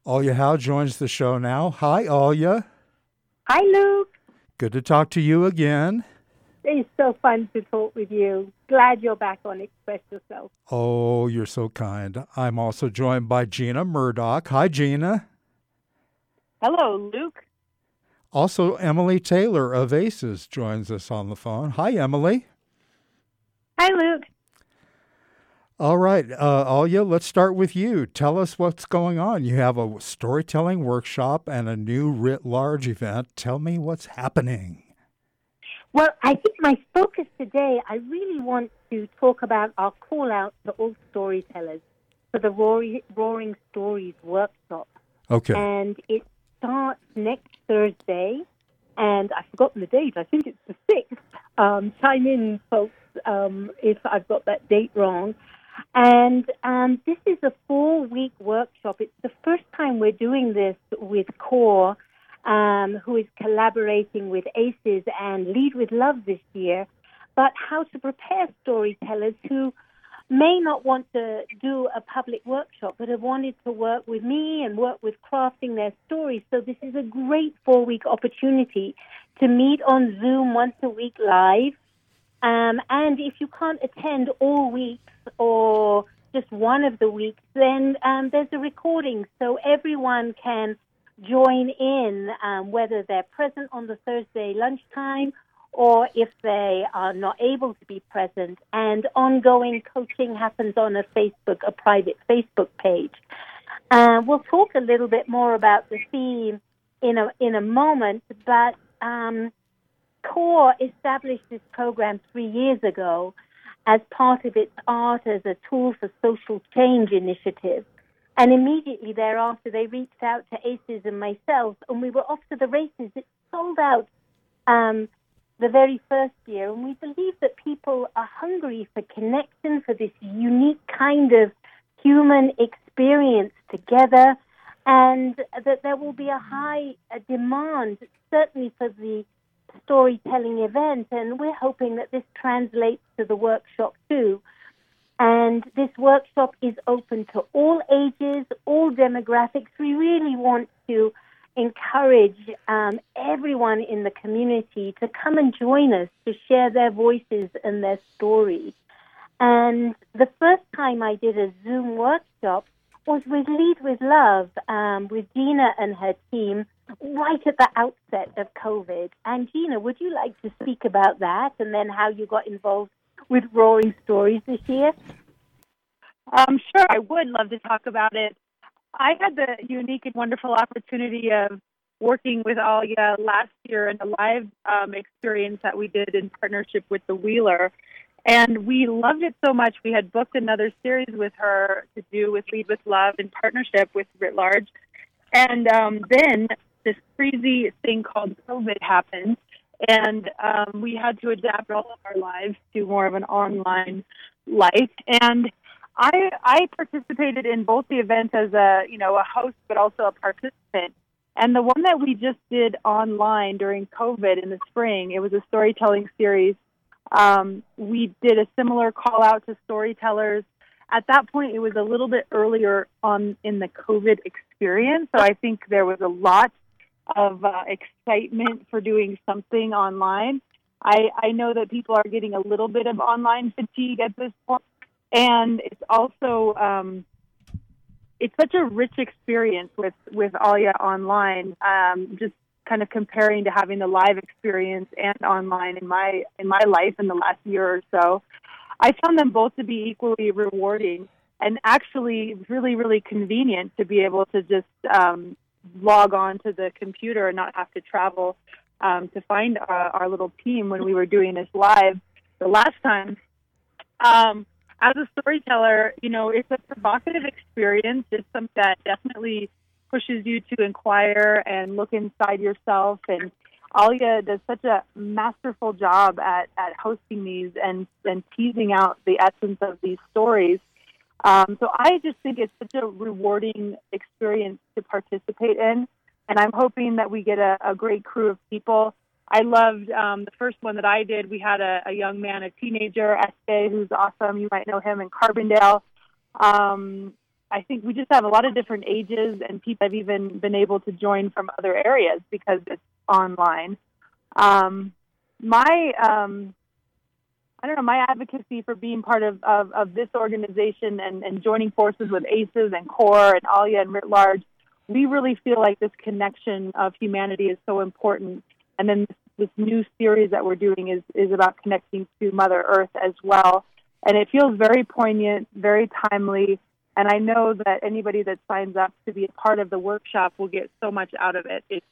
Alya Howe joins the show now. Hi, Alya. Hi, Luke. Good to talk to you again. It's so fun to talk with you. Glad you're back on Express Yourself. Oh, you're so kind. I'm also joined by Gina Murdoch. Hi, Gina. Hello, Luke. Also, Emily Taylor of ACES joins us on the phone. Hi, Emily. Hi, Luke. All right, Alya, let's start with you. Tell us what's going on. You have a storytelling workshop and a new writ large event. Tell me what's happening. Well, I think my focus today, I really want to talk about our call out to all storytellers for the Roaring Stories workshop. Okay. And it starts next Thursday, and I've forgotten the date. I think it's the 6th. Chime in, folks, if I've got that date wrong. And this is a 4-week workshop. It's the first time we're doing this with CORE, who is collaborating with ACES and Lead with Love this year, but how to prepare storytellers who may not want to do a public workshop, but have wanted to work with me and work with crafting their stories. So this is a great 4-week opportunity to meet on Zoom once a week live. And if you can't attend all weeks or just one of the weeks, then there's a recording so everyone can join in, whether they're present on the Thursday lunchtime or if they are not able to be present. And ongoing coaching happens on a private Facebook page. We'll talk a little bit more about the theme in a moment, but CORE established this program 3 years ago as part of its Art as a Tool for Social Change initiative. And immediately thereafter, they reached out to ACES and myself, and we were off to the races. It sold out the very first year, and we believe that people are hungry for connection, for this unique kind of human experience together, and that there will be a high demand, certainly for the storytelling event, and we're hoping that this translates to the workshop too. And this workshop is open to all ages, all demographics. We really want to encourage everyone in the community to come and join us to share their voices and their stories. And the first time I did a Zoom workshop was with Lead with Love, with Gina and her team, right at the outset of COVID. And Gina, would you like to speak about that and then how you got involved with Roaring Stories this year? Sure, I would love to talk about it. I had the unique and wonderful opportunity of working with Alya last year in a live experience that we did in partnership with the Wheeler. And we loved it so much, we had booked another series with her to do with Lead with Love in partnership with Writ Large. And then this crazy thing called COVID happened, and we had to adapt all of our lives to more of an online life. And I participated in both the events as a host, but also a participant. And the one that we just did online during COVID in the spring, it was a storytelling series. We did a similar call out to storytellers. At that point, it was a little bit earlier on in the COVID experience, so I think there was a lot of excitement for doing something online. I know that people are getting a little bit of online fatigue at this point, and it's also it's such a rich experience with Alya online. Just kind of comparing to having the live experience and online in my life in the last year or so. I found them both to be equally rewarding and actually really, really convenient to be able to just log on to the computer and not have to travel to find our little team when we were doing this live the last time. As a storyteller, it's a provocative experience. It's something that definitely pushes you to inquire and look inside yourself. And Alya does such a masterful job at hosting these and teasing out the essence of these stories. So I just think it's such a rewarding experience to participate in, and I'm hoping that we get a great crew of people. I loved the first one that I did. We had a young man, a teenager, Este, who's awesome. You might know him in Carbondale. I think we just have a lot of different ages, and people have even been able to join from other areas because it's online. My I don't know, my advocacy for being part of this organization and joining forces with ACES and CORE and ALIA and Writ Large, we really feel like this connection of humanity is so important. And then this new series that we're doing is about connecting to Mother Earth as well. And it feels very poignant, very timely. And I know that anybody that signs up to be a part of the workshop will get so much out of it. It's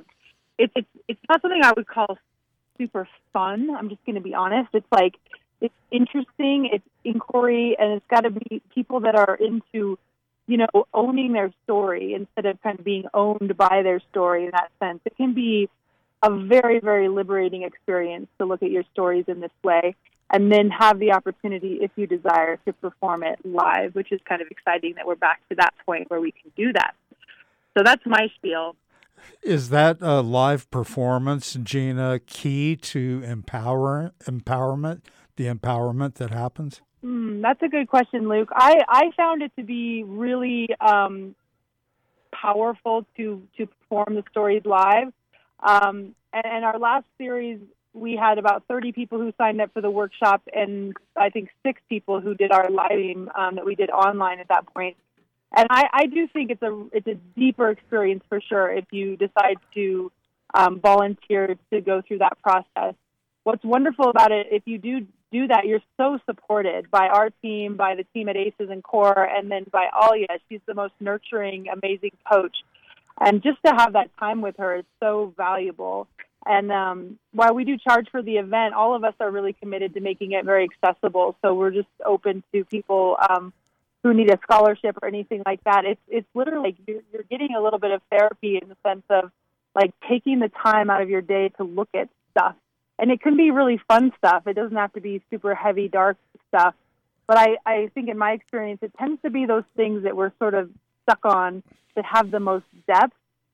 not something I would call super fun. I'm just going to be honest. It's interesting, it's inquiry, and it's got to be people that are into, owning their story instead of kind of being owned by their story in that sense. It can be a very, very liberating experience to look at your stories in this way and then have the opportunity, if you desire, to perform it live, which is kind of exciting that we're back to that point where we can do that. So that's my spiel. Is that a live performance, Gina, key to empowerment, the empowerment that happens? That's a good question, Luke. I found it to be really powerful to perform the stories live. And our last series, we had about 30 people who signed up for the workshop, and I think 6 people who did our live that we did online at that point. And I do think it's a deeper experience for sure if you decide to volunteer to go through that process. What's wonderful about it, if you do that, you're so supported by our team, by the team at ACES and CORE, and then by Alia. She's the most nurturing, amazing coach. And just to have that time with her is so valuable. And while we do charge for the event, all of us are really committed to making it very accessible. So we're just open to people who need a scholarship or anything like that. It's literally like you're getting a little bit of therapy in the sense of like taking the time out of your day to look at stuff. And it can be really fun stuff. It doesn't have to be super heavy, dark stuff. But I think in my experience, it tends to be those things that we're sort of stuck on that have the most depth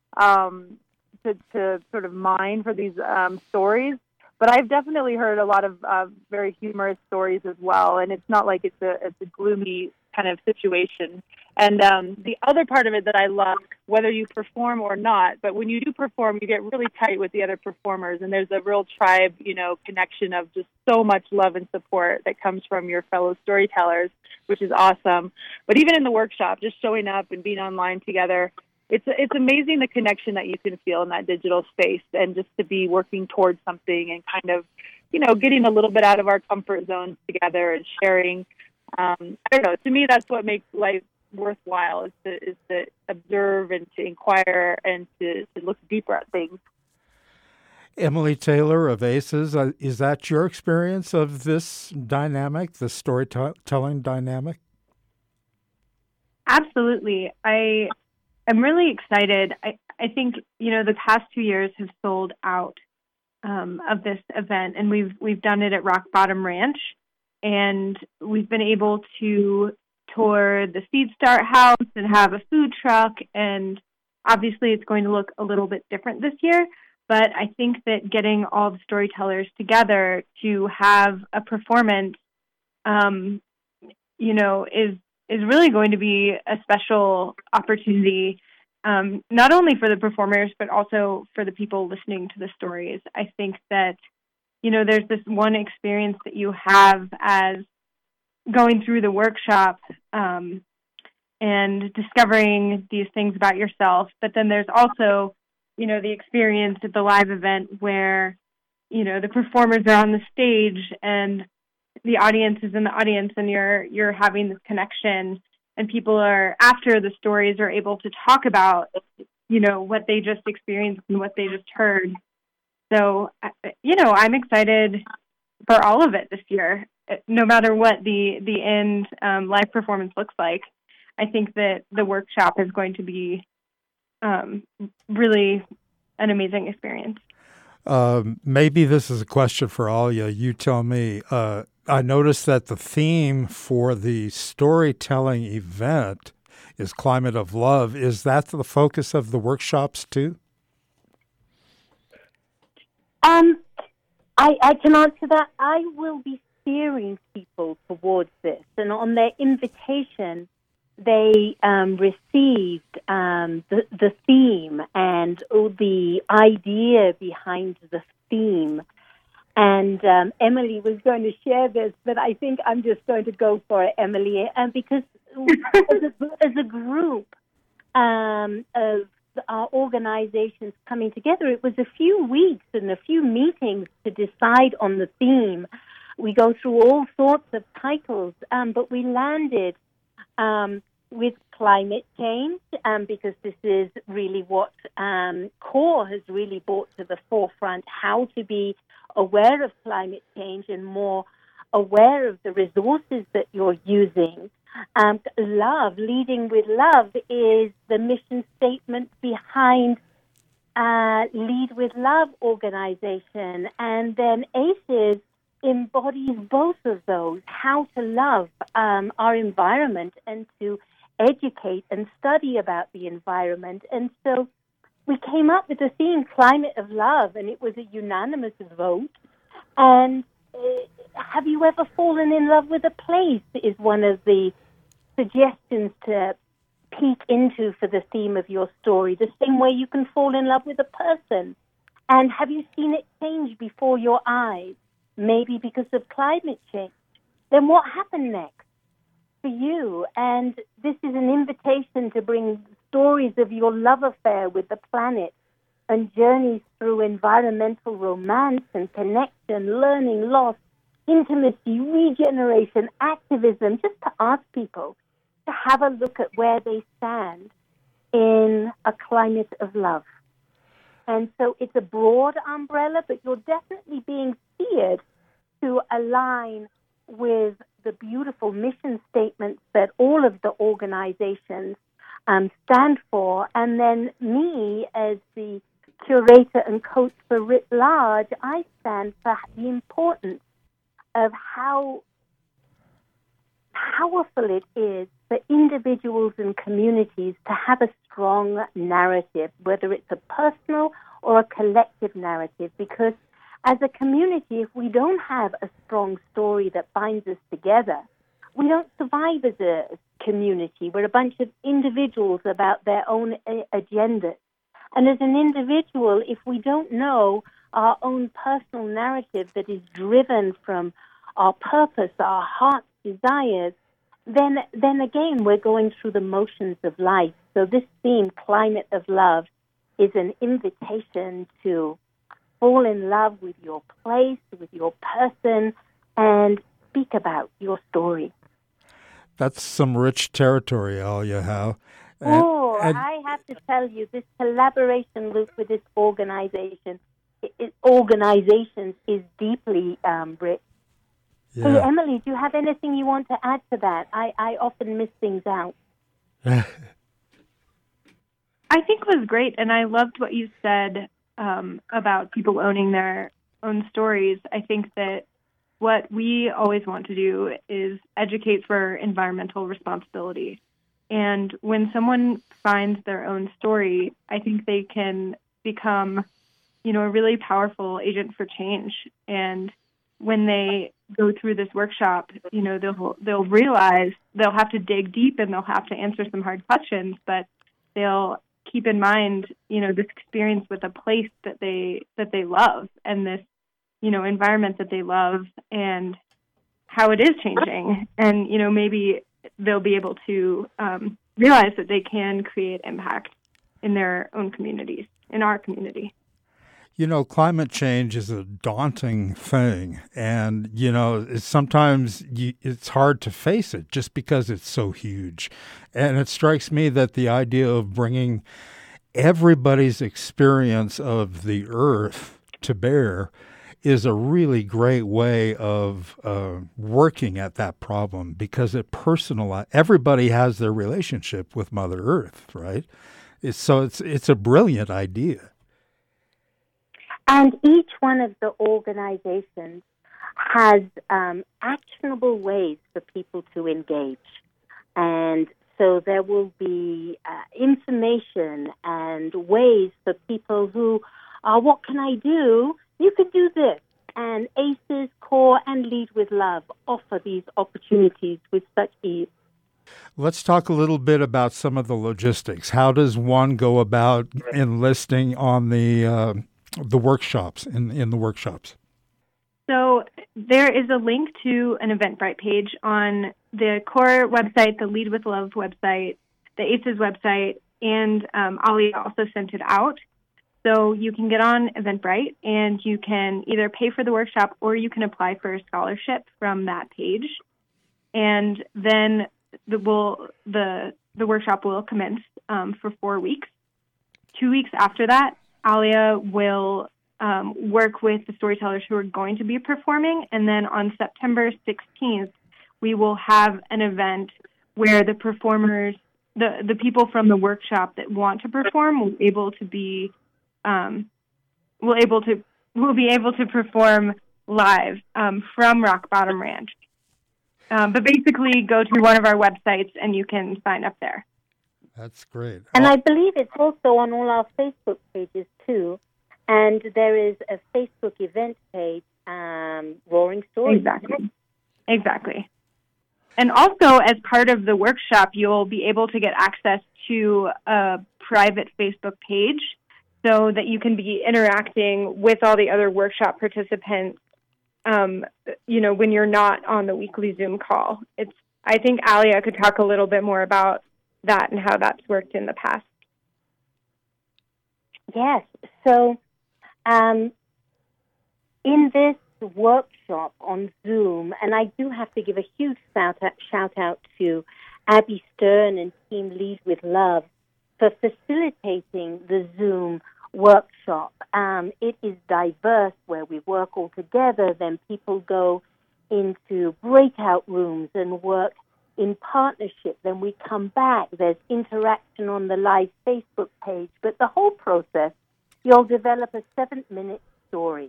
to sort of mine for these stories. But I've definitely heard a lot of very humorous stories as well. And it's not like it's a gloomy kind of situation. And the other part of it that I love, whether you perform or not, but when you do perform, you get really tight with the other performers, and there's a real tribe, connection of just so much love and support that comes from your fellow storytellers, which is awesome. But even in the workshop, just showing up and being online together, it's amazing the connection that you can feel in that digital space, and just to be working towards something and kind of, getting a little bit out of our comfort zones together and sharing. I don't know. To me, that's what makes life worthwhile is to observe and to inquire and to look deeper at things. Emily Taylor of ACES, is that your experience of this dynamic, the storytelling dynamic? Absolutely. I am really excited. I think, the past 2 years have sold out of this event, and we've done it at Rock Bottom Ranch, and we've been able to tour the Seed Start House and have a food truck, and obviously it's going to look a little bit different this year, but I think that getting all the storytellers together to have a performance, is really going to be a special opportunity, not only for the performers, but also for the people listening to the stories. I think that, there's this one experience that you have as going through the workshop and discovering these things about yourself. But then there's also, the experience at the live event where, the performers are on the stage and the audience is in the audience, and you're having this connection, and people are, after the stories, are able to talk about, what they just experienced and what they just heard. So, I'm excited for all of it this year, no matter what the end live performance looks like. I think that the workshop is going to be really an amazing experience. Maybe this is a question for Alia. You tell me. I noticed that the theme for the storytelling event is Climate of Love. Is that the focus of the workshops too? I can answer that. I will be steering people towards this, and on their invitation, they received the theme and the idea behind the theme. And Emily was going to share this, but I think I'm just going to go for it, Emily, because as a group of our organizations coming together, it was a few weeks and a few meetings to decide on the theme. We go through all sorts of titles, but we landed with climate change, because this is really what CORE has really brought to the forefront, how to be aware of climate change and more aware of the resources that you're using. Love, leading with love, is the mission statement behind Lead with Love organization. And then ACES embodies both of those, how to love our environment and to educate and study about the environment. And so we came up with the theme Climate of Love, and it was a unanimous vote. And have you ever fallen in love with a place is one of the suggestions to peek into for the theme of your story, the same way you can fall in love with a person. And have you seen it change before your eyes, maybe because of climate change? Then what happened next for you? And this is an invitation to bring stories of your love affair with the planet and journeys through environmental romance and connection, learning, loss, intimacy, regeneration, activism, just to ask people to have a look at where they stand in a climate of love. And so it's a broad umbrella, but you're definitely being steered to align with the beautiful mission statements that all of the organizations stand for. And then me, as the curator and coach for Writ Large, I stand for the importance of how powerful it is for individuals and communities to have a strong narrative, whether it's a personal or a collective narrative, because as a community, if we don't have a strong story that binds us together, we don't survive as a community. We're a bunch of individuals about their own agendas. And as an individual, if we don't know our own personal narrative that is driven from our purpose, our heart's desires, then again, we're going through the motions of life. So this theme, Climate of Love, is an invitation to fall in love with your place, with your person, and speak about your story. That's some rich territory, Alia Howe. I have to tell you, this collaboration, Luke, with this organizations is deeply rich. Yeah. Hey, Emily, do you have anything you want to add to that? I often miss things out. I think it was great, and I loved what you said about people owning their own stories. I think that what we always want to do is educate for environmental responsibility. And when someone finds their own story, I think they can become, a really powerful agent for change. And when they go through this workshop, they'll realize they'll have to dig deep and they'll have to answer some hard questions, but they'll keep in mind, this experience with a place that they love and this, environment that they love and how it is changing. And, maybe they'll be able to realize that they can create impact in their own communities, in our community. Climate change is a daunting thing, and, sometimes it's hard to face it just because it's so huge. And it strikes me that the idea of bringing everybody's experience of the earth to bear is a really great way of working at that problem, because it personalizes. Everybody has their relationship with Mother Earth, right? It's a brilliant idea. And each one of the organizations has actionable ways for people to engage. And so there will be information and ways for people who are, what can I do? You can do this. And ACES, CORE, and Lead with Love offer these opportunities with such ease. Let's talk a little bit about some of the logistics. How does one go about enlisting on the workshops, in the workshops? So there is a link to an Eventbrite page on the core website, the Lead with Love website, the ACES website, and Ali also sent it out. So you can get on Eventbrite and you can either pay for the workshop or you can apply for a scholarship from that page. And then the workshop will commence for 4 weeks. 2 weeks after that, Alia will work with the storytellers who are going to be performing. And then on September 16th, we will have an event where the performers, the people from the workshop that want to perform will be able to perform live from Rock Bottom Ranch. But basically, go to one of our websites and you can sign up there. That's great. And I believe it's also on all our Facebook pages too. And there is a Facebook event page, Roaring Stories. Exactly. And also, as part of the workshop, you'll be able to get access to a private Facebook page so that you can be interacting with all the other workshop participants, when you're not on the weekly Zoom call. I think Alia could talk a little bit more about that and how that's worked in the past. Yes. So in this workshop on Zoom, and I do have to give a huge shout out to Abby Stern and Team Lead with Love for facilitating the Zoom workshop. It is diverse where we work all together, then people go into breakout rooms and work in partnership, then we come back, there's interaction on the live Facebook page, but the whole process, you'll develop a 7-minute story.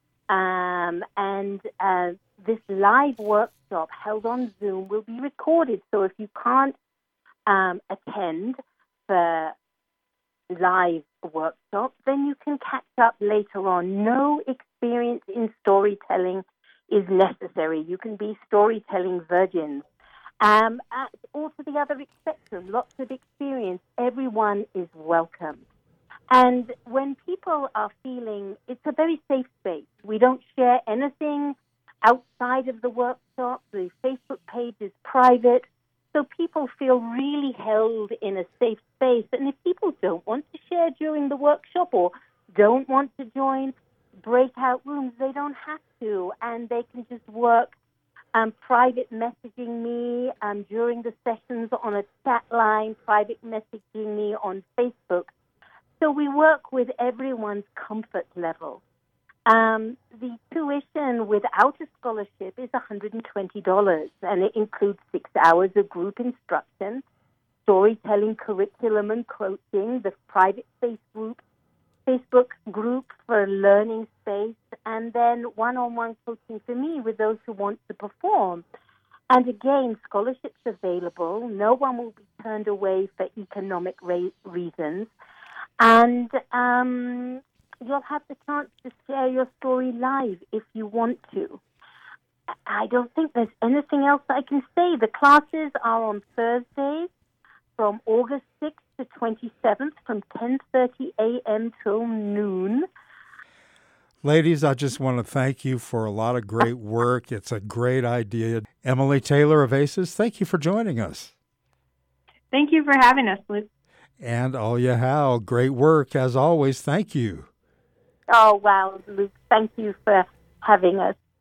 This live workshop held on Zoom will be recorded. So if you can't attend the live workshop, then you can catch up later on. No experience in storytelling is necessary. You can be storytelling virgins. Also the other spectrum, lots of experience. Everyone is welcome. And when people are feeling, it's a very safe space. We don't share anything outside of the workshop. The Facebook page is private. So people feel really held in a safe space. And if people don't want to share during the workshop or don't want to join breakout rooms, they don't have to. And they can just work private messaging me during the sessions on a chat line, private messaging me on Facebook. So we work with everyone's comfort level. The tuition without a scholarship is $120, and it includes 6 hours of group instruction, storytelling curriculum and coaching, the private Facebook group for learning space, and then one-on-one coaching for me with those who want to perform. And again, scholarships available. No one will be turned away for economic reasons. And you'll have the chance to share your story live if you want to. I don't think there's anything else I can say. The classes are on Thursdays from August 6th to 27th from 10:30 a.m. till noon. Ladies, I just want to thank you for a lot of great work. It's a great idea. Emily Taylor of ACES, thank you for joining us. Thank you for having us, Luke. And Alia Howe, great work as always. Thank you. Oh, wow, Luke. Thank you for having us.